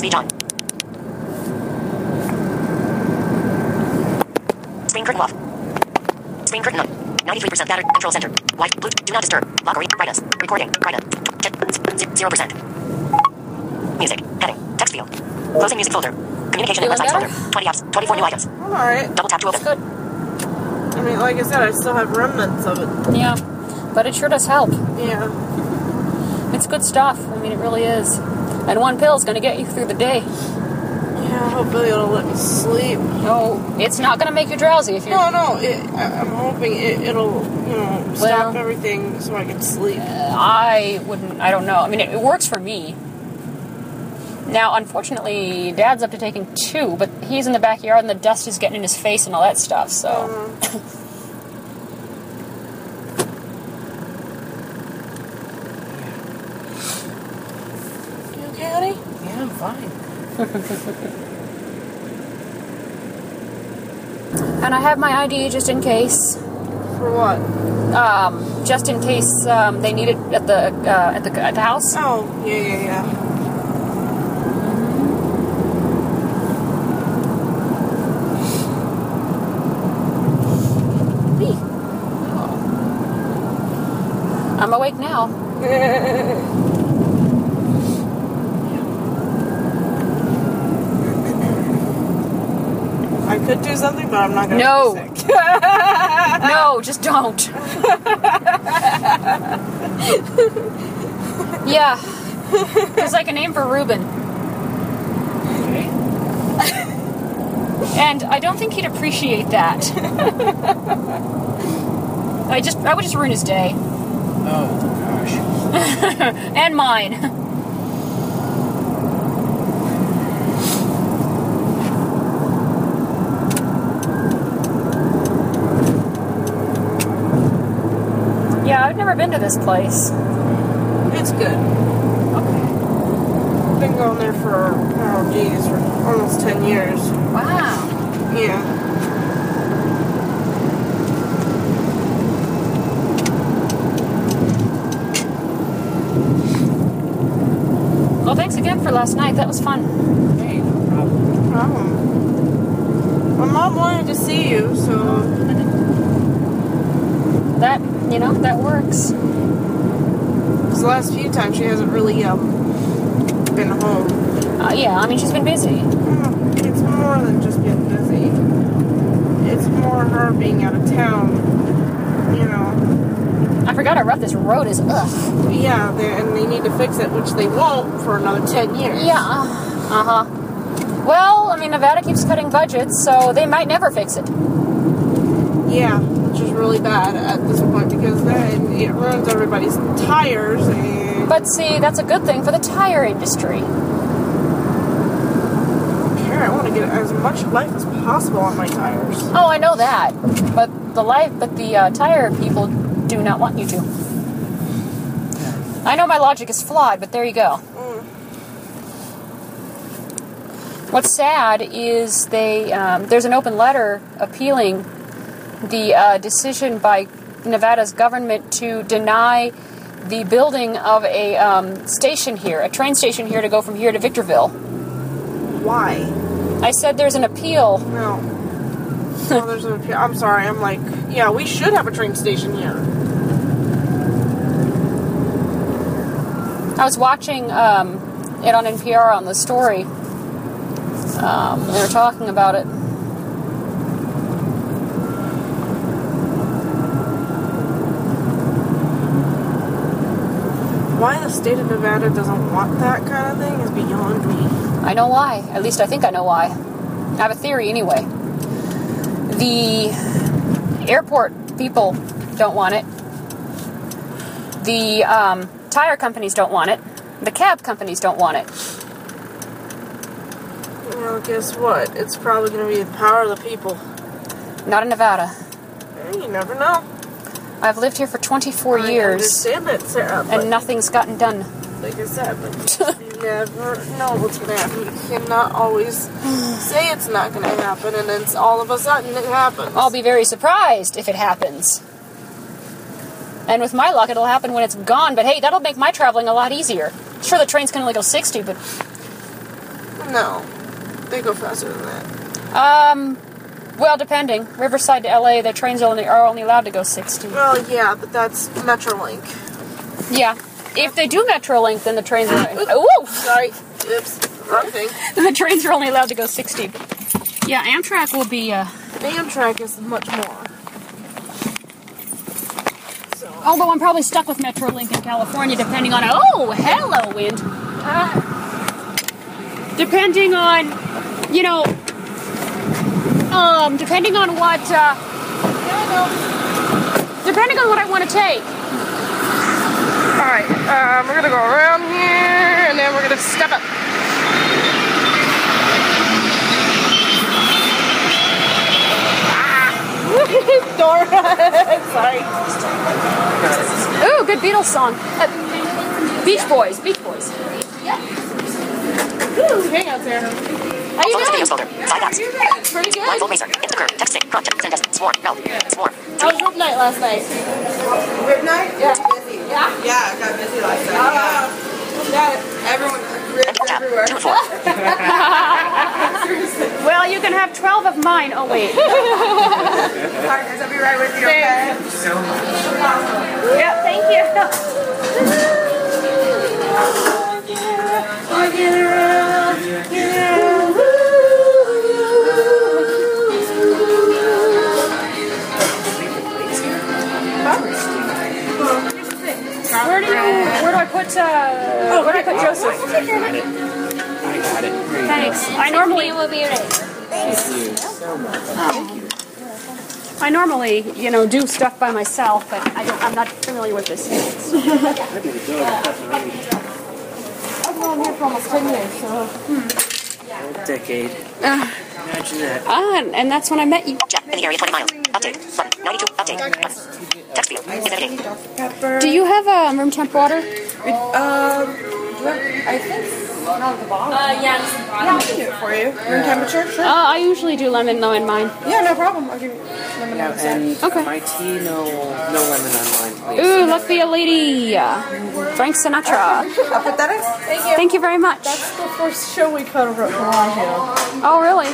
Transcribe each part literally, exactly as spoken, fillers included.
Speech on. Screen curtain off. Screen curtain on. ninety-three percent battery control center. White, blue, do not disturb. Lock or brightness. Recording, brightness. zero percent. Music, heading, text field. Closing music folder. Communication and websites folder. twenty apps, twenty-four new items. Alright. Double tap to open. Good. I mean, like I said, I still have remnants of it. Yeah, but it sure does help. Yeah. It's good stuff. I mean, it really is. And one pill is going to get you through the day. Yeah, hopefully it'll let me sleep. No, it's not going to make you drowsy if you're... No, no, it, I, I'm hoping it, it'll, you know, stop Well, everything so I can sleep. I wouldn't, I don't know. I mean, it, it works for me. Now, unfortunately, Dad's up to taking two, but he's in the backyard and the dust is getting in his face and all that stuff, so... Uh, you okay, honey? Yeah, I'm fine. And I have my I D just in case. For what? Um, just in case um, they need it at the uh, at the at the house. Oh, yeah, yeah, yeah. Me. I'm awake now. I could do something, but I'm not gonna No. be sick. No, just don't. Yeah. There's like a name for Reuben. And I don't think he'd appreciate that. I just I would just ruin his day. Oh, gosh. And mine. Yeah, I've never been to this place. It's good. Okay. I've been going there for, oh geez, for almost ten years. Wow. Yeah. Well, thanks again for last night. That was fun. Hey, no problem. No problem. My mom wanted to see you, so That, you know, that works. the last few times she hasn't really um been home. Uh, yeah, I mean, she's been busy. Mm, It's more than just being busy. It's more her being out of town. You know. I forgot how rough this road is. Ugh. Yeah, they, and they need to fix it, which they won't for another ten years. Yeah. Uh-huh. Well, I mean, Nevada keeps cutting budgets, so they might never fix it. Yeah, which is really bad at this point because then it ruins everybody's tires and... But see, that's a good thing for the tire industry. I don't care. I want to get as much life as possible on my tires. Oh, I know that. But the life, but the uh, tire people do not want you to. I know my logic is flawed, but there you go. Mm. What's sad is they um, there's an open letter appealing the uh, decision by Nevada's government to deny the building of a um, station here, a train station here to go from here to Victorville. Why? I said there's an appeal. No. No, there's a... I'm sorry. I'm like, yeah, we should have a train station here. I was watching um, it on N P R on the story. Um, they were talking about it. Why the state of Nevada doesn't want that kind of thing is beyond me. I know why. At least I think I know why. I have a theory anyway. The airport people don't want it. The um, tire companies don't want it. The cab companies don't want it. Well, guess what? It's probably going to be the power of the people. Not in Nevada. Eh, You never know. I've lived here for twenty-four I years, understand that, Sarah, but and nothing's gotten done. like I said, but you never know what's going to happen. You cannot always say it's not going to happen, and then it's all of a sudden it happens. I'll be very surprised if it happens. And with my luck, it'll happen when it's gone. But hey, that'll make my traveling a lot easier. Sure, the train's can only go sixty, but Hmm. No. They go faster than that. Um, well, depending. Riverside to L A, the trains only are only allowed to go sixty. Well, yeah, but that's Metrolink. Yeah. If they do Metrolink, then the trains are... Ooh! Sorry. Oops. Wrong thing. The trains are only allowed to go sixty. Yeah, Amtrak will be... Uh, Amtrak is much more. So. although I'm probably stuck with Metrolink in California, depending on... Oh, hello, wind. Uh, depending on, you know... Um, depending on what... Uh, depending on what I want to take. Alright, um, we're gonna go around here, and then we're gonna step up. Ah! Dora! Sorry. Ooh, good Beatles song. Uh, Beach Boys, Beach Boys. Ooh, hang on, Sarah. How you Photos doing? videos folder. Side apps. Pretty good. Blindfold Racer. Into the curve. Text sync. Prompt. Send us. Swarm. No. Swarm. How was Rip Night last night? Rip night? Yeah. Busy. Yeah? Yeah, I got busy last night. Uh, Yeah. got it. Everyone, rips Tab. everywhere. Two and four. Well, you can have twelve of mine. Oh, wait. Partners, I'll be right with you, okay? Yeah, thank you. Where do you, where do I put, uh, where do I put Joseph? I got it. I got it. Here you Thanks. I normally, go. Thank you so much. Thank you. I normally, you know, do stuff by myself, but I don't, I'm not familiar with this. I've been here for almost ten years, so. A decade. Uh, Imagine that. ah, and, and that's when I met you. Jet. In the area twenty miles. Update. Button. ninety-two. Update. Button. Text field. Is editing. Pepper. Do you have um, room temp water? Um, I think. Uh, yeah. Yeah, I can do it for you. Room temperature? Sure. Uh, I usually do lemon though in mine. Yeah, no problem. I'll give you lemon Yeah, on the side. and Okay. my tea, no, no lemon on mine, please. Ooh, luck be a lady. Uh, Frank Sinatra. I'll put that in. Thank you. Thank you very much. That's the first show we covered at Bellagio. Oh, really?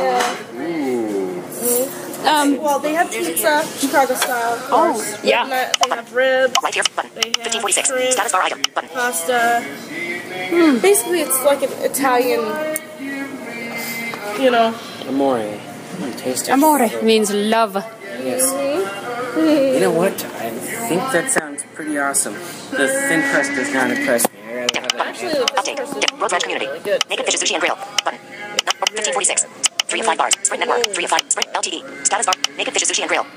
Um, Well, they have pizza, Chicago style. Of Oh, course. yeah. Rib nut, They have ribs, Right here. Button. They have fifteen forty-six. shrimp. Status bar item. Button. pasta. Basically, it's like an Italian, you know. Amore. I'm gonna taste it. amore means love. Yes. You know what? I think that sounds pretty awesome. The thin crust does not impress me. I rather have that. Actually, the Update. person Dip. Road Red Community. really good. Naked Fishes Sushi and Grill. Button. fifteen forty-six. Three of five bars. Sprint Network. Three of five. Sprint L T D. Status bar. Naked Fishes Sushi and Grill.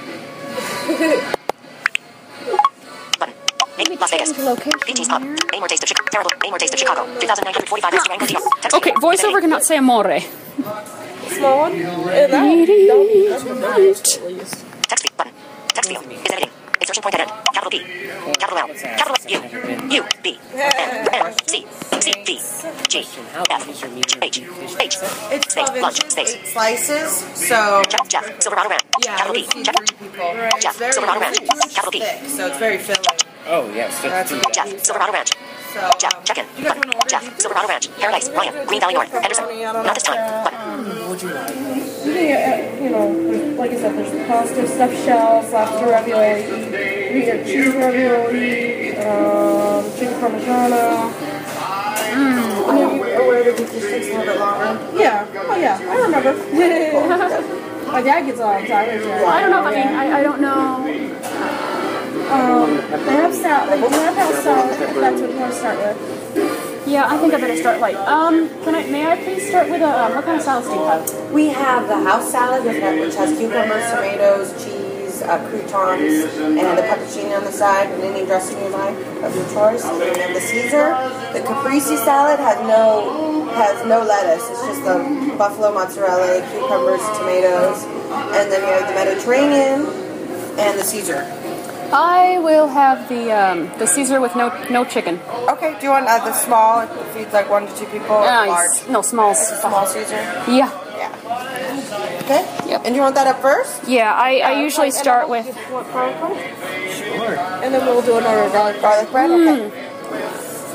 Button. Naked Las Vegas. B T's Pub. Name or taste of Chicago. Terrible. Name or taste of Chicago. two thousand nine hundred forty-five Instagram Casino. Text Okay, field. voiceover cannot say amore. Small one? Yeah, that, that would be that's what that is, at least. Text field. Button. Text field. Is editing. Insertion point dead end. Capital P. Capital L. Capital U. U. B. N. N. C. C. D. G. F. H. H. It's Space. twelve Lunch. inches, Space. eight slices, so Jeff. Jeff. Silverado Ranch. yeah, Capital it P. would feed Jeff. three people. Jeff. It's very Silverado Ranch. it's two inches Capital P. thick, so it's very filling. Oh, yes. That's That's pretty Jeff. Silverado Ranch. So, Jeff. um, Check in. you guys Button. want to order Jeff. pizza? Silverado Ranch. Paradise. Ryan. Green Valley North. Henderson. Not this time. Button. What would you like? Yeah, you know, there's- like I said, there's pasta, stuffed shells, lobster ravioli, we get cheese ravioli, um, chicken parmigiano. Mm. And then you aware that it just takes a little bit longer. Yeah. Oh yeah, I remember. My dad gets all the time. I don't know. I mean, I, I don't know. Um, they have salad. They do have house salad. If that's what you want to start with. Yeah, I think I better start light. Um, can I? May I please start with a? Um, what kind of salads do you have? We have the house salad, which has which has cucumbers, tomatoes, cheese, uh, croutons, and the pepperoni on the side, and any dressing you like of your choice. And then the Caesar, the caprese salad has no has no lettuce. It's just the buffalo mozzarella, cucumbers, tomatoes, and then you have the Mediterranean and the Caesar. I will have the um, the Caesar with no no chicken. Okay, do you want uh, the small? It feeds like one to two people. Or Uh, large? no, smalls. Small Caesar. Yeah, Yeah. Okay. Yep. And do you want that up first? yeah. I, I usually start with. Want garlic bread? And then we'll do another garlic bread. Garlic bread. Okay. Hmm.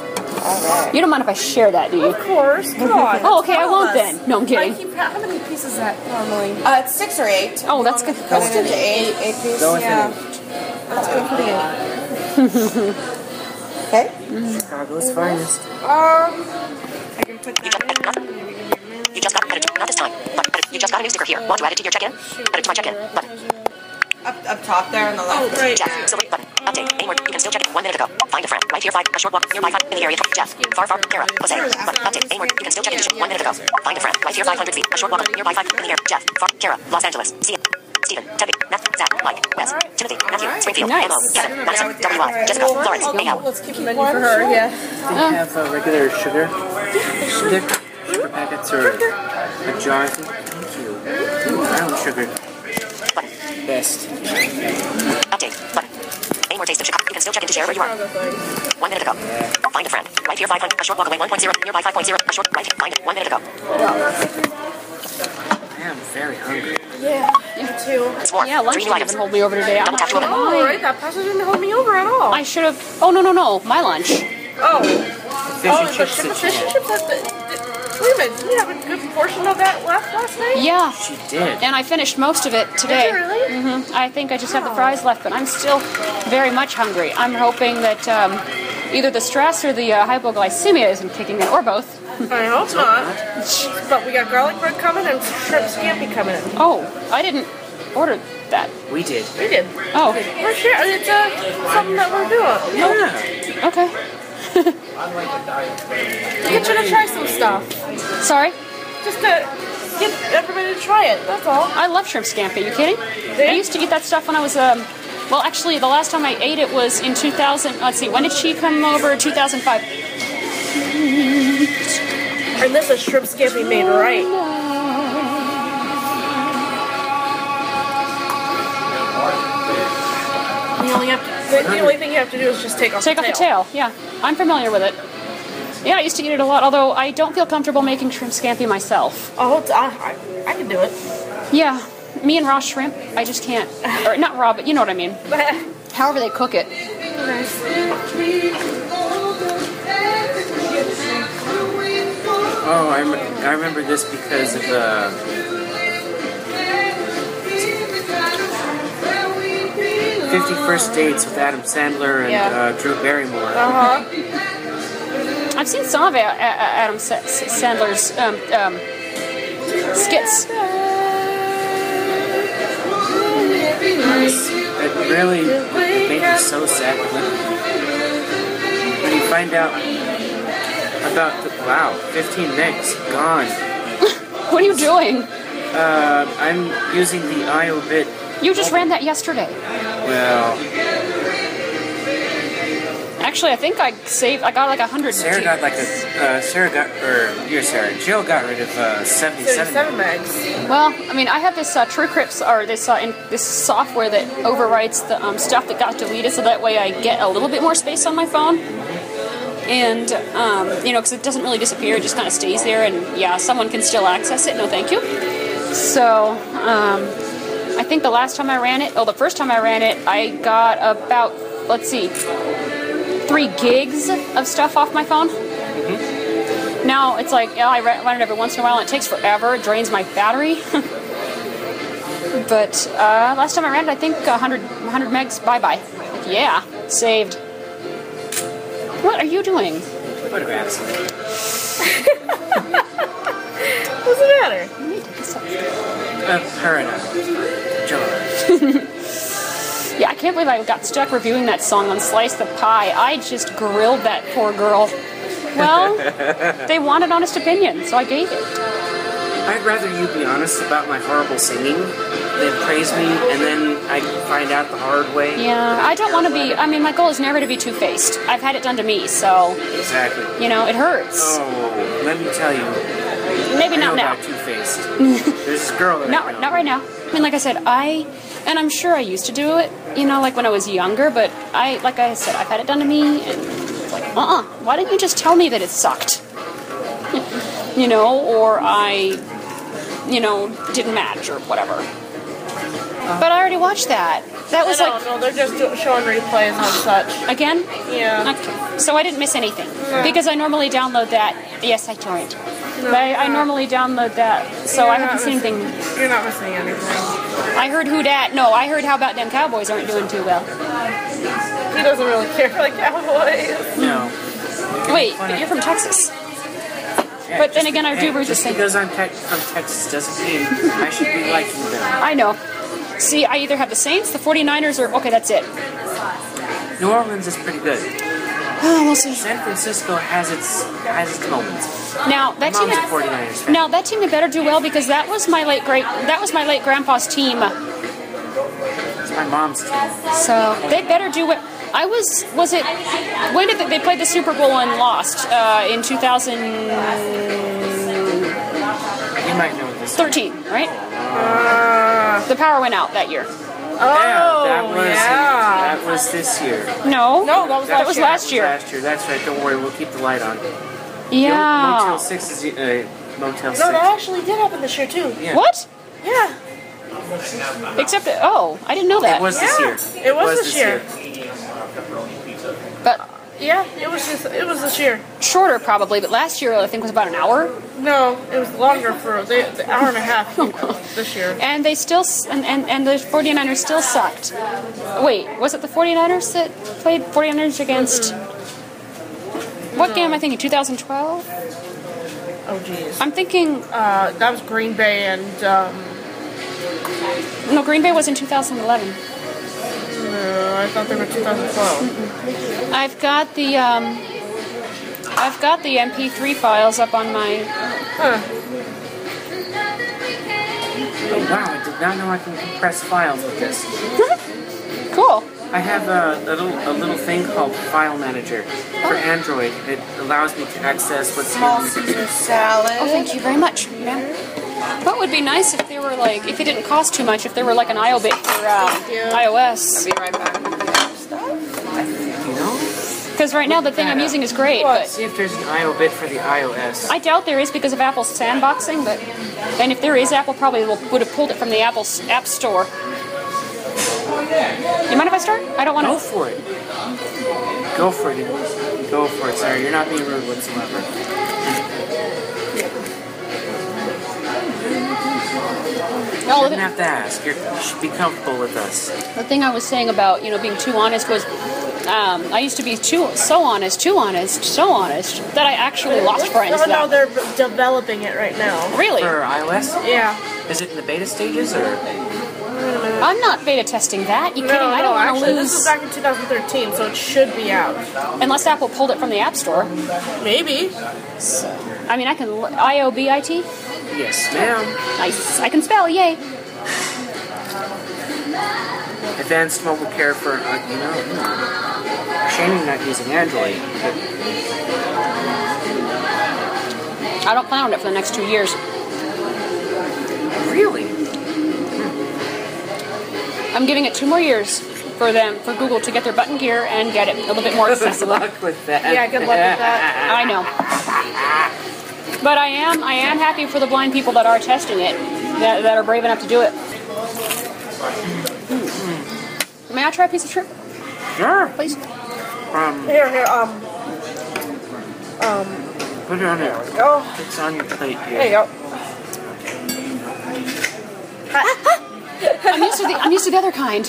Alright. You don't mind if I share that, do you? Of course, come on. Oh, okay, I tell won't us. then. No, I'm I kidding. keep, how many pieces is that normally? Uh, it's six or eight. Oh, that's good. Cut it into eight, eight pieces. Go with Yeah. an eight. Let's go for the eight. Okay. Chicago's finest. Um, I can put You that just, in. nothing. You just got added to, not this time. But added, you just got a new sticker here. Want to add it to your check-in? Add it to my check-in. Button. Up, up top there on the left. Oh, right. Jeff. Silver button. Update. Any more? You can still check it one minute ago. Find a friend. Right here. Five. A short walk. Nearby. Five. In the area. Jeff. Far, far. Kara. Jose. Button. Update. Any more? You can still check it one minute ago. Find a friend. Right here. Five hundred feet. A short walk. Nearby. Five. In the area. Jeff. Far. Kara. Los Angeles. See it. Stephen. Teddy. Matt. Zach. Mike. Wes. Timothy. Matthew. Springfield. Nice. Emma. Kevin. Madison. W Y. Jessica. Lawrence. A L. Let's keep the menu for her, yeah. They have uh, regular sugar. Sugar. Sugar packets or a jar. Thank you. Ooh, brown sugar. Button. Best. Update. Button. Any more taste of Chicago? You can still check into share where you are. One minute ago. Find a friend. Right here. Five hundred. A short walk away. One point zero. Nearby. Five point zero. A short. Right. Find it. One minute ago. I am very hungry. Yeah, me too. It's warm. Yeah, lunch Three new didn't items. even hold me over today. I'm Double tap to not open. sure Oh, why. right, that pasta didn't hold me over at all. I should have. Oh, no, no, no. My lunch. Oh, Fish oh, and the chips ship, that fish she and had. chips. That's the, did, wait a minute, did you have a good portion of that left last night? Yeah. She did. And I finished most of it today. Did you really? hmm I think I just have the fries left, but I'm still very much hungry. I'm hoping that um, either the stress or the uh, hypoglycemia isn't kicking in, or both. I hope not. But we got garlic bread coming and shrimp scampi coming in. Oh, I didn't order that. We did. We did. Oh, We're sharing. It's uh, something that we're doing. Yeah. okay. Get you to try some stuff. Sorry? Just to get everybody to try it. That's all. I love shrimp scampi. You kidding? Yeah. I used to eat that stuff when I was, um, well, actually, the last time I ate it was in two thousand. Let's see, when did she come over? two thousand five. And this is shrimp scampi made right. You only have to, the, the only thing you have to do is just take off Take the off the tail. tail. Yeah, I'm familiar with it. Yeah, I used to eat it a lot, although I don't feel comfortable making shrimp scampi myself. Oh, it's, I, I, I can do it. Yeah, me and raw shrimp, I just can't. Or not raw, but you know what I mean. However they cook it. Oh, I, rem- I remember this because of uh, Fifty First Dates with Adam Sandler and Yeah. uh, Drew Barrymore. Uh-huh. I've seen some of A- A- Adam Sa- Sandler's um, um, skits. It really made me so sad when, when you find out about the, wow, fifteen megs gone. What are you doing? Uh, I'm using the I O bit. You just ran that yesterday. Well, Actually, I think I saved. I got like a hundred. Sarah got like a uh, Sarah got or you're Sarah. Jill got rid of uh, seventy-seven. thirty-seven megs. Well, I mean, I have this uh, TrueCrypt or this uh, in, this software that overwrites the um, stuff that got deleted, so that way I get a little bit more space on my phone. And um, you know, because it doesn't really disappear; it just kind of stays there. And yeah, someone can still access it. No, thank you. So um, I think the last time I ran it, oh, the first time I ran it, I got about let's see, three gigs of stuff off my phone. Mm-hmm. Now it's like, yeah, I run it every once in a while, and it takes forever. It drains my battery. But uh, last time I ran it, I think one hundred, one hundred megs. Bye bye. Like, yeah, saved. What are you doing? Photographs. What's the matter? Uh, her and I. Jill. Yeah, I can't believe I got stuck reviewing that song on Slice the Pie. I just grilled that poor girl. Well, they wanted honest opinion, so I gave it. I'd rather you be honest about my horrible singing than praise me and then I find out the hard way. Yeah, I don't want to be, I mean, my goal is never to be two-faced. I've had it done to me, so, Exactly. you know, it hurts. Oh, let me tell you. Maybe I not know now. about Two-Faced. There's this girl that I Not, know. not right now. I mean, like I said, I, and I'm sure I used to do it, you know, like when I was younger, but I, like I said, I've had it done to me, and it's like, uh-uh, why didn't you just tell me that it sucked? You know, or I, you know, didn't match or whatever. But I already watched that. That was I like don't know, they're just do- showing replays and such. again. Yeah. Okay. So I didn't miss anything because I normally download that. Yes, I torrent. But I, I normally download that, so You're I not haven't seen missing- anything. You're not missing anything. I heard who dat. No, I heard how about them Cowboys aren't doing too well. He doesn't really care for the Cowboys. No. Wait, but you're from Texas. Yeah, But then just- again, I do hey, root the just same. because I'm te- from Texas doesn't mean I should be liking them. I know. See, I either have the Saints, the forty-niners, or okay, that's it. New Orleans is pretty good. Oh, we'll see. San Francisco has its has its moments. Now that team, Mom's a had, forty-niners fan. now that team had better do well because that was my late great, that was my late grandpa's team. It's my mom's team. So they better do what I was. Was it? When did they, they played the Super Bowl and lost uh, in two thousand You might know this. thirteen, right? Uh, The power went out that year. oh, Yeah, that was yeah. that was this year. No, No, that was that last was year. last year. Last year. That's right. Don't worry. We'll keep the light on. Yeah. Motel Six is uh, Motel No, Six. that actually did happen this year, too. Yeah. What? Yeah. Except that, oh, I didn't know that. It was this Yeah, year. it was this year. But Yeah, it was just, it was this year. shorter probably. But last year I think was about an hour. No, it was longer for the, the hour and a half this year. And they still, s- and, and, and the forty-niners still sucked. Wait, was it the forty-niners that played forty-niners against? What game am I thinking? twenty twelve? Oh, jeez. I'm thinking, Uh, that was Green Bay and, um, no, Green Bay was in two thousand eleven. no, I thought they were twenty twelve. I've got the, um, I've got the M P three files up on my, Huh. Oh, wow, I did not know I can compress files with this. cool. I have a, a little a little thing called File Manager for Android. It allows me to access what's Small hidden. Caesar salad. Oh, thank you very much, ma'am. What would be nice if they were like, if it didn't cost too much, if they were like an I O bit for uh, you. iOS. Be right back with the other stuff. You know? Because right now the thing I'm using is great, What? but See if there's an I O bit for the iOS. I doubt there is because of Apple's sandboxing. But and if there is, Apple probably will, would have pulled it from the Apple s- App Store. You mind if I start? I don't want Go to. for it. Go for it. Go for it, sir. You're not being rude whatsoever. No, You the, shouldn't have to ask. You're, you should be comfortable with us. the thing I was saying about you know being too honest was, um, I used to be too so honest, too honest, so honest that I actually lost friends. No, no, That, they're developing it right now. really, For iOS? Yeah. Is it in the beta stages or? I'm not beta testing that. You No, kidding? I no, don't want to actually, this was lose back in two thousand thirteen, so it should be out. unless Apple pulled it from the App Store. Maybe. I mean, I can l- I O B I T. Yes, ma'am. Nice. I can spell. Yay. Advanced mobile care for, uh, you know, you know. Shame you're not using Android. But I don't plan on it for the next two years. really? I'm giving it two more years for them, for Google to get their button gear and get it a little bit more Good accessible. luck with that. Yeah, good luck with that. I know. But I am, I am happy for the blind people that are testing it, that, that are brave enough to do it. May I try a piece of shrimp, Sure. please? Um, Here, here, um, put it on there. oh, It's on your plate here. there you go. I'm used to the, I'm used to the other kind.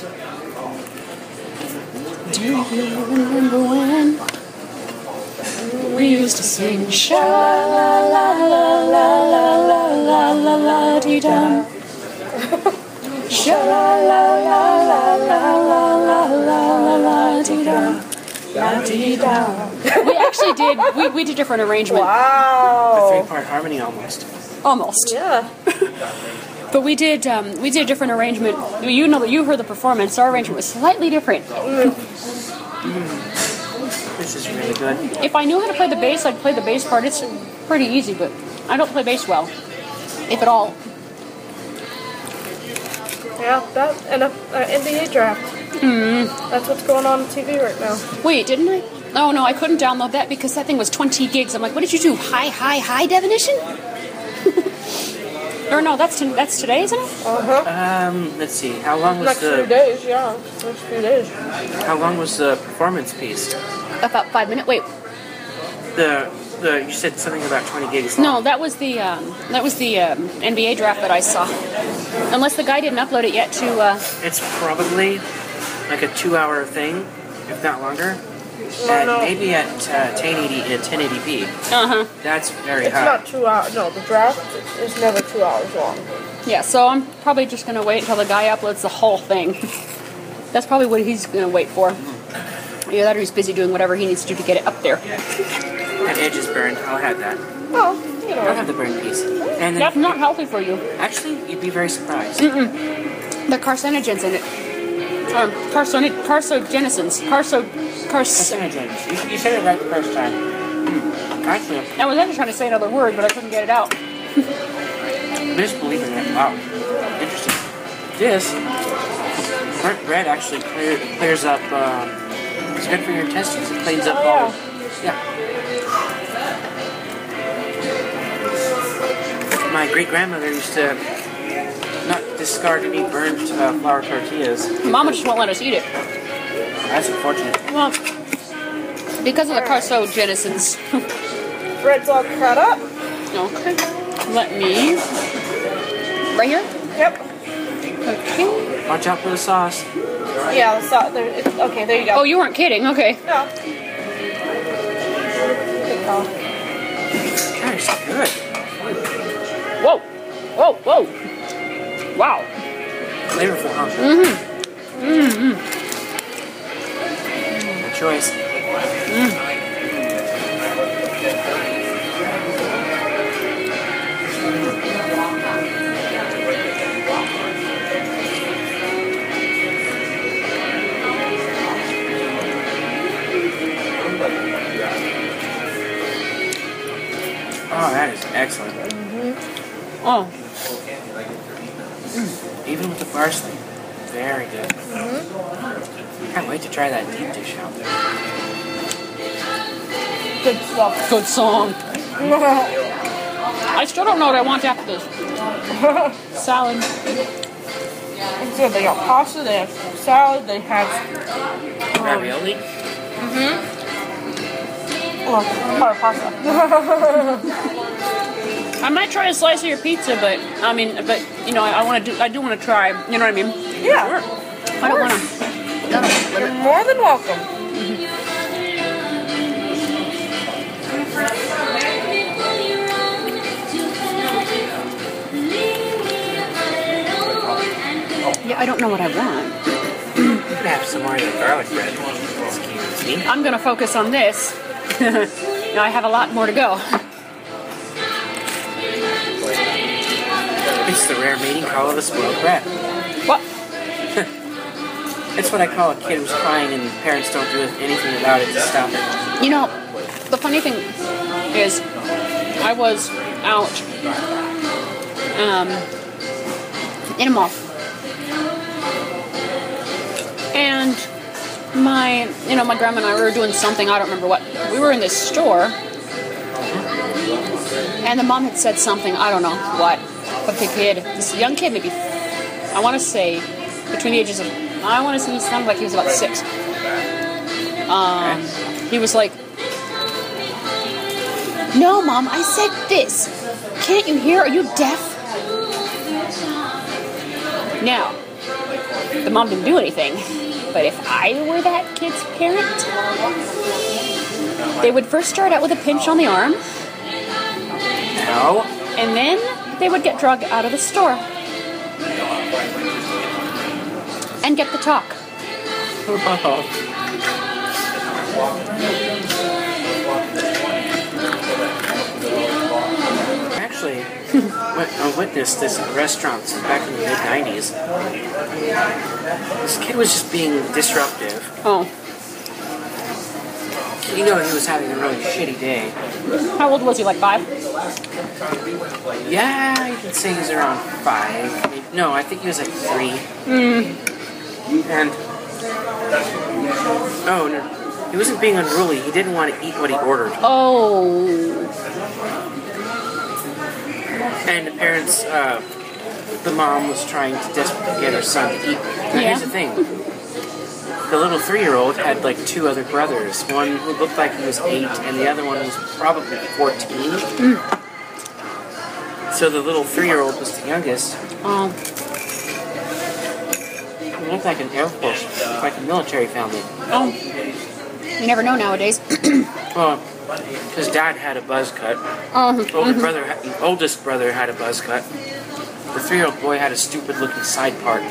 Do you remember when we used to sing sha la la la la la la la la la dee da? Sha la la la la la la la la la la dee da. La dee da. We actually did. We, we did different arrangement. Wow. Three-part harmony almost. Almost. Yeah. But we did um, we did a different arrangement. You know that you heard the performance. Our arrangement was slightly different. This is really good. If I knew how to play the bass, I'd play the bass part. It's pretty easy, but I don't play bass well, if at all. Yeah, that and a uh, N B A draft. Hmm. That's what's going on on T V right now. Wait, didn't I? Oh no, I couldn't download that because that thing was twenty gigs. I'm like, what did you do? High, high, high definition? Or no, that's to, that's today, isn't it? Uh-huh. Um, let's see. How long was Next few the days, yeah. Next few days. How long was the performance piece? About five minutes. Wait, The the you said something about twenty gigs long. no, that was the um, that was the um, N B A draft that I saw. Unless the guy didn't upload it yet to. Uh, It's probably like a two-hour thing, if not longer. No, and no. maybe at uh, ten eighty uh, ten eighty p. uh huh. That's very It's high. not two hours. No, the draft is never two hours long. Yeah, so I'm probably just gonna wait until the guy uploads the whole thing. That's probably what he's gonna wait for. Either that or he's busy doing whatever he needs to do to get it up there. That edge is burned. I'll have that. Well, you I'll know. have the burned piece. And then, That's not healthy for you. actually, you'd be very surprised. The carcinogens in it. Um, carcin- carcinogenesins. Carso... Carc- Carcinogens. You, you said it right the first time. Hmm. Actually, I was actually trying to say another word, but I couldn't get it out. disbelieving it. Wow. Interesting. This burnt bread actually clear, clears up. Um, it's good for your intestines. It cleans up Oh, all. yeah. Yeah. My great grandmother used to not discard any burnt uh, flour tortillas. Mama just won't let us eat it. That's unfortunate. Well, because of the carcinogenesins. Bread's all cut up. Okay. Let me... Right here? Yep. Okay. Watch out for the sauce. Yeah, the sauce. There, it, okay, there you go. Oh, you weren't kidding. Okay. No. Good call. God, it's good. Whoa. Whoa, whoa. Wow. Flavorful, huh? Mm-hmm. Mm-hmm. Good choice. Oh, that is excellent. Oh. Even with the parsley. Very good. Can't wait to try that deep dish out. Good stuff. Good song. I still don't know what I want after this. Salad. It's good. They got pasta, they have salad, they have Ravioli? well, part of pasta. I might try a slice of your pizza, but I mean, but you know, I, I want to do. I do want to try. You know what I mean? Yeah. I don't want to. You're more than welcome. Yeah, I don't know what I want. You could have some more of the garlic bread. Excuse me. I'm gonna focus on this. Now I have a lot more to go. It's the rare mating call of a spoiled brat. What? It's what I call a kid who's crying and parents don't do anything about it to stop it. You know, the funny thing is, I was out um, in a mall, and my, you know, my grandma and I we were doing something. I don't remember what. We were in this store, and the mom had said something. I don't know what. But the kid, this young kid, maybe I want to say between the ages of, I want to say he sounded like he was about six. Um, he was like, "No, Mom, I said this. Can't you hear? Are you deaf?" Now, the mom didn't do anything. But if I were that kid's parent, they would first start out with a pinch on the arm, No. and then they would get drug out of the store and get the talk. Actually, I witnessed this at restaurants back in the mid nineties. This kid was just being disruptive. Oh, You know he was having a really shitty day. how old was he? Like five? Yeah, you could say he's around five. I mean, no, I think he was like three. Mm. And oh no, he wasn't being unruly. He didn't want to eat what he ordered. Oh. And the parents, uh, the mom was trying to desperately get her son to eat. Now, Yeah. here's the thing. The little three-year-old had like two other brothers. One who looked like he was eight, and the other one was probably fourteen. Mm. So the little three-year-old was the youngest. Um, He looked like an Air Force, like a military family. oh, you never know nowadays. Well, his dad had a buzz cut. Um, Older brother, ha- the oldest brother had a buzz cut. The three-year-old boy had a stupid-looking side part.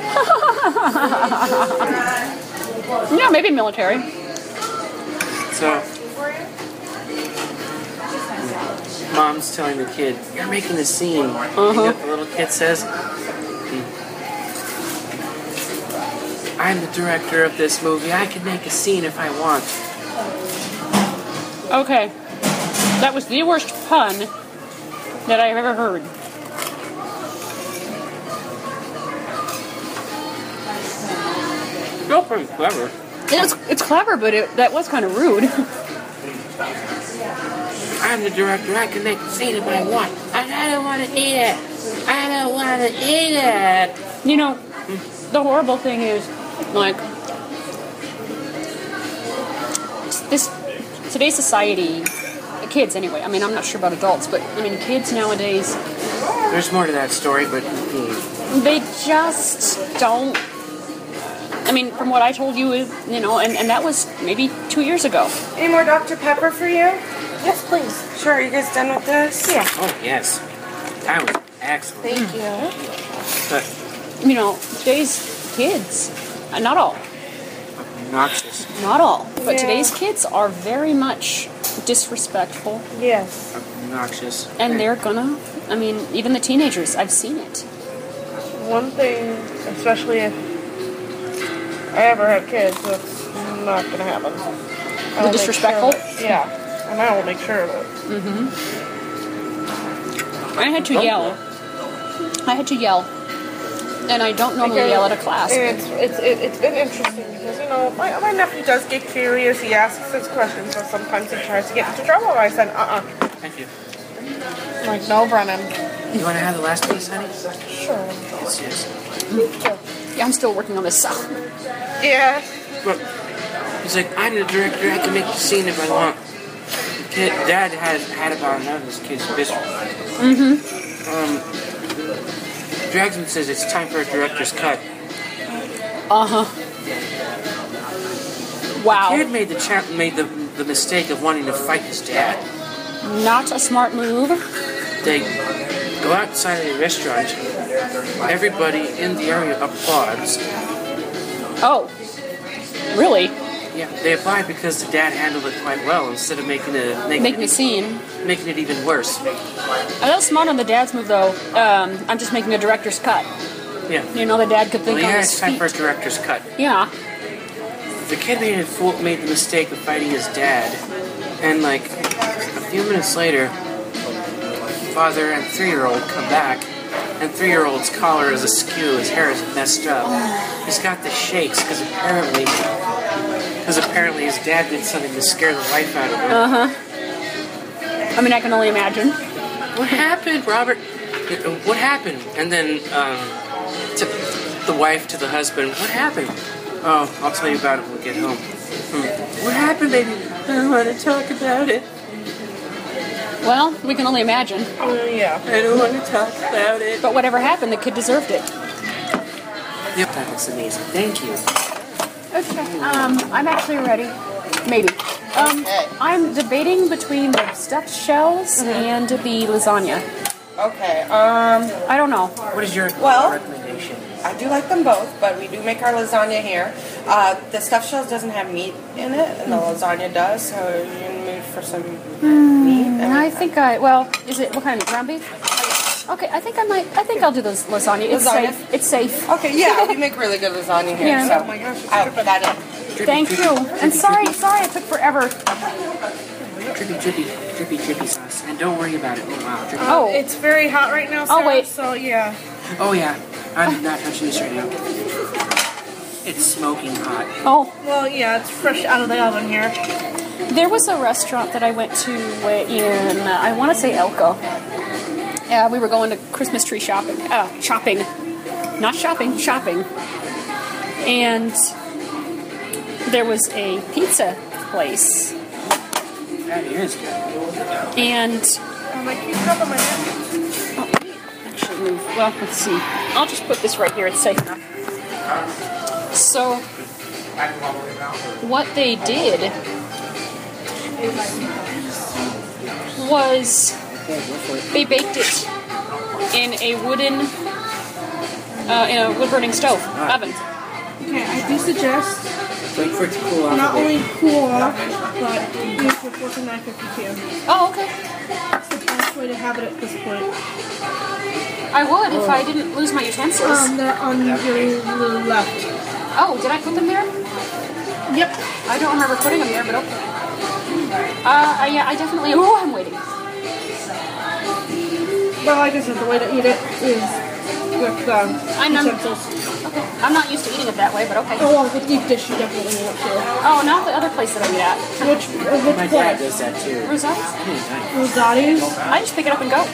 yeah, maybe military. So, mom's telling the kid, "You're making a scene." You know what the little kid says? "I'm the director of this movie. I can make a scene if I want." Okay, that was the worst pun that I've ever heard. Still pretty clever. It's it's clever, but it, that was kind of rude. I'm the director. I can make a scene if I want. And I don't want to eat it. I don't want to eat it. You know, the horrible thing is, like, this today's society, kids anyway. I mean, I'm not sure about adults, but I mean, kids nowadays, There's more to that story, but hmm. they just don't. I mean, from what I told you, you know, and, and that was maybe two years ago. Any more Doctor Pepper for you? Yes, please. Sure, are you guys done with this? Yeah. Oh yes, that was excellent. Thank you. But You know, today's kids, uh, not all, obnoxious, not all, but Yeah. today's kids are very much disrespectful, Yes. obnoxious, and they're gonna. I mean, even the teenagers, I've seen it. One thing, especially if I ever have kids, that's not going to happen. I will make disrespectful? sure of it. Yeah. And I will make sure of it. I had to yell. I had to yell, and I don't normally yell at a class. And it's, it's, it, it's been interesting because, you know, my, my nephew does get curious. He asks us questions, so sometimes he tries to get into trouble. I said, uh-uh. Thank you. I'm like, no, Brennan. You want to have the last piece, honey? Sure. Yes, yes. Yeah, I'm still working on this sound. Yeah. Look, he's like, I'm the director. I can make the scene if I want. The kid, Dad had had about none of his kids' business. Mm-hmm. Um, Dragsman says it's time for a director's cut. Uh huh. Wow. Kid made the cha- made the the mistake of wanting to fight his dad. Not a smart move. They go outside of the restaurant. Everybody in the area applauds. Oh. Really? Yeah, they applaud because the dad handled it quite well instead of making it making, Making a it, scene. making it even worse. Uh, That's smart on the dad's move, though. Um, I'm just making a director's cut. Yeah. You know, the dad could think Well, on yeah, his it's time feet. for a director's cut. Yeah. The kid made, a fool, made the mistake of fighting his dad, and like a few minutes later, father and three-year-old come back, and three-year-old's collar is askew, his hair is messed up. He's got the shakes because apparently, because apparently his dad did something to scare the life out of him. Uh huh. I mean, I can only imagine. What happened, Robert? What happened? And then um, to the wife to the husband, what happened? Oh, I'll tell you about it when we get home. Hmm. What happened, baby? I don't want to talk about it. Well, we can only imagine. Uh, yeah. I don't want to talk about it. But whatever happened, the kid deserved it. Yep, that looks amazing. Thank you. Okay. Um, I'm actually ready. Maybe. Um, I'm debating between the stuffed shells and the lasagna. Okay, um, I don't know. What is your Well- recommendation? I do like them both, but we do make our lasagna here. Uh, the stuffed shells doesn't have meat in it, and the lasagna does, so you're in the mood for some meat. And I think I, well, is it, what kind of meat? Ground beef? Okay, I think I might, I think I'll do this lasagna. It's Lasagna? safe. It's safe. Okay, yeah, we make really good lasagna here, Yeah. so Oh my gosh, it's I'll dripping. put that in. Thank you. And sorry, sorry it took forever. Drippy, drippy, drippy, drippy sauce. And don't worry about it. Oh, wow. Drippy. Oh. It's very hot right now, Oh, Sarah, wait. so yeah. Oh, yeah. I'm not touching this right now. It's smoking hot. Oh, Well, yeah, it's fresh out of the oven here. there was a restaurant that I went to in, uh, I want to say Elko. Uh, we were going to Christmas tree shopping. Uh, shopping. Not shopping, shopping. And there was a pizza place. That is good. And I'm like, keep it up on my neck. oh, actually move. Well, let's see. I'll just put this right here. It's safe enough. So what they did was they baked it in a wooden, uh, in a wood-burning stove oven. Okay, I do suggest Wait for it to cool off. not a bit. only cool off, but use your fork and knife if you can. Oh, okay. That's the best way to have it at this point. I would if I didn't lose my utensils. Um, they're on your left. Oh, did I put them there? Yep. I don't remember putting them there, but okay. Uh, yeah, I definitely. Oh, I'm waiting. But like I said, the way to eat it is with um, I'm not- utensils. Okay. I'm not used to eating it that way, but okay. Oh, well, with deep dish, you definitely want to. Oh, not the other place that I eat at. Which, uh, which My dad place? does that too. Rosati's. Anytime. Rosati's? I just pick it up and go. Uh,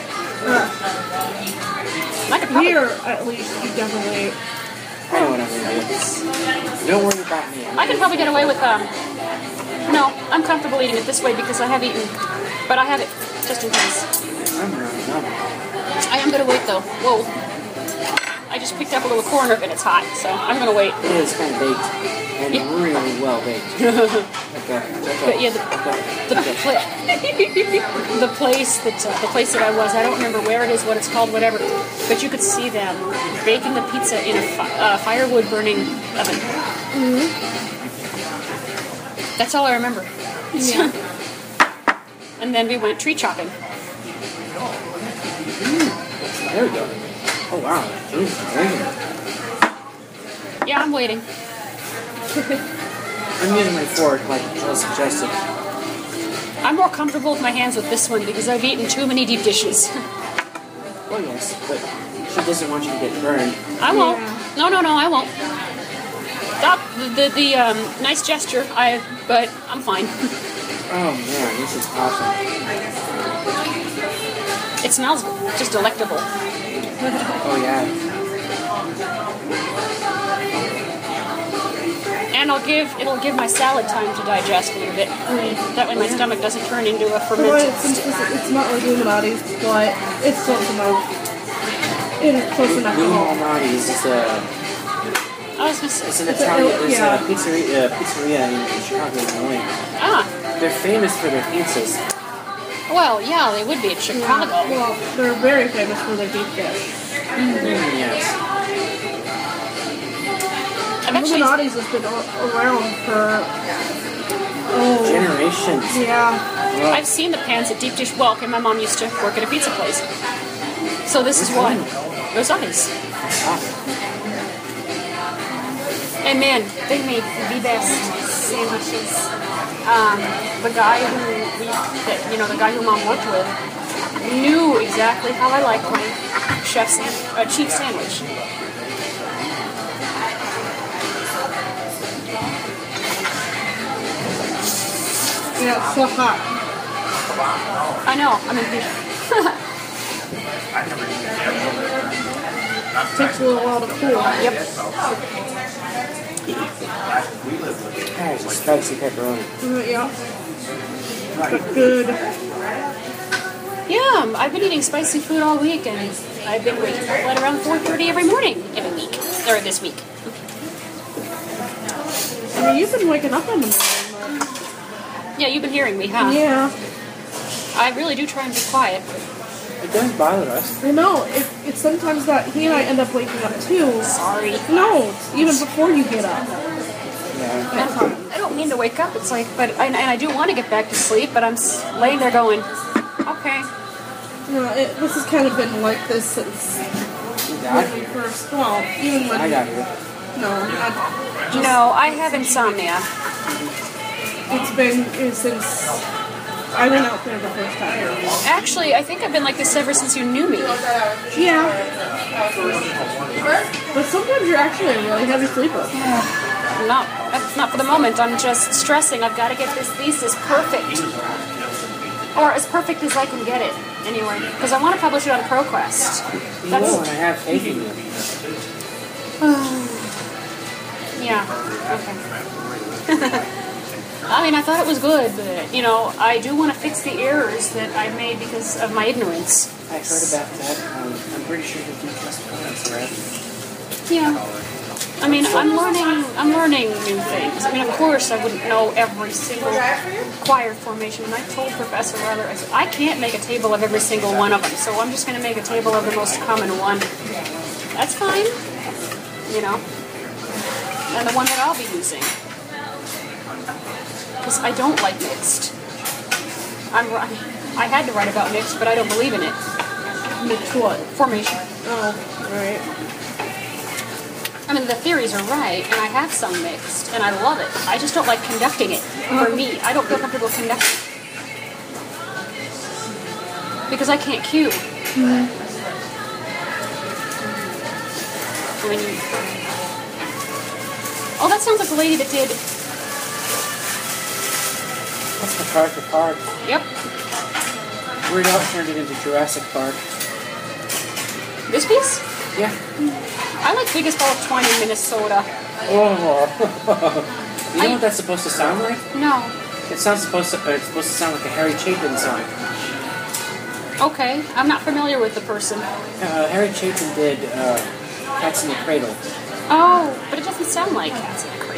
I could probably. here, at least, you definitely. I know what I'm gonna do. Don't worry about me. I could probably get away with um. No, I'm comfortable eating it this way because I have eaten, but I have it just in case. I'm running up. I am gonna wait though. Whoa. I just picked up a little corner of it. It's hot, so I'm gonna wait. It is kind of baked. And Yeah. really well baked. Okay. But yeah, the the, pla- the place that uh, the place that I was, I don't remember where it is, what it's called, whatever. But you could see them baking the pizza in a fi- uh, firewood burning oven. Mm-hmm. That's all I remember. Yeah. And then we went tree chopping. There we go. Oh wow. Jeez, amazing. Yeah, I'm waiting. I'm using my fork like Jill suggested. I'm more comfortable with my hands with this one because I've eaten too many deep dishes. Well, yes, but she doesn't want you to get burned. I won't. Yeah. No, no, no, I won't. Stop the the, the um, nice gesture. I but I'm fine. Oh man, this is awesome. It smells just delectable. Oh yeah. And I'll give it'll give my salad time to digest a little bit. That way my stomach doesn't turn into a Well, fermented. it's, it's, it's not like Illuminati's, but it's close enough. It's close enough to Blue home. Malnati's is a I was gonna say, it's an It's a- Italian it's yeah. a pizzeria uh, pizzeria in Chicago, Illinois. ah, They're famous for their pizzas. well, yeah, they would be in Chicago. Well, they're very famous for their deep dish. Mm, yes. I've actually, Illuminati's has been a- around for oh Generations. yeah. Well, I've seen the pans at deep dish. Well, okay, my mom used to work at a pizza place, so this is one. Rosati's. awesome. And man, they make the best sandwiches. Um, the guy who we, that, you know, the guy who mom worked with, knew exactly how I liked my chef sand, uh, chief sandwich. Yeah, it's so hot. I know, I'm impatient. Takes a little while to cool. Yep. There's a spicy pepperoni. Uh, yeah. But good. Yeah, um, I've been eating spicy food all week, and I've been waking up at around four thirty every morning every week, or this week. I mean, you've been waking up in the morning. Yeah, you've been hearing me, huh? But yeah. I really do try and be quiet. It doesn't bother us. I know. It, it's sometimes that he and I end up waking up too. Sorry. No, even before you get up. Yeah. At times. I don't mean to wake up. It's like, but I, and I do want to get back to sleep, but I'm s- laying there going, okay. You know, it, this has kind of been like this since You got when we it. first. Well, even when I got it. no, I, just, No, I have insomnia. it's been uh, since I went out there the first time. Actually, I think I've been like this ever since you knew me. Yeah. But sometimes you're actually a really heavy sleeper. Not, that's not for the moment. I'm just stressing. I've got to get this thesis perfect, or as perfect as I can get it. anyway, because I want to publish it on ProQuest. You That's will, and I have faith in you. yeah. Okay. I mean, I thought it was good, but you know, I do want to fix the errors that I made because of my ignorance. I heard about that. Um, I'm pretty sure you do trust comments, right? Yeah. I mean, I'm learning. I'm learning new things. I mean, of course, I wouldn't know every single choir formation. And I told Professor Ruther, I said, I can't make a table of every single one of them, so I'm just going to make a table of the most common one. That's fine, you know. And the one that I'll be using, because I don't like mixed. I'm. I had to write about mixed, but I don't believe in it. Mixed what? Formation. Oh, right. I mean, the theories are right, and I have some mixed, and I love it. I just don't like conducting it. For me, I don't feel comfortable conducting because I can't cue. Mm-hmm. I mean, oh, that sounds like the lady that did. That's the card for Park. Yep. Weird Al turned it into Jurassic Park. This piece? Yeah. I like Biggest Ball of Twine in Minnesota. Oh. You know I- what that's supposed to sound like? No. It sounds supposed to. Uh, it's supposed to sound like a Harry Chapin song. Okay, I'm not familiar with the person. Uh, Harry Chapin did uh, "Cats in the Cradle." Oh, but it doesn't sound like Cats in the Cradle.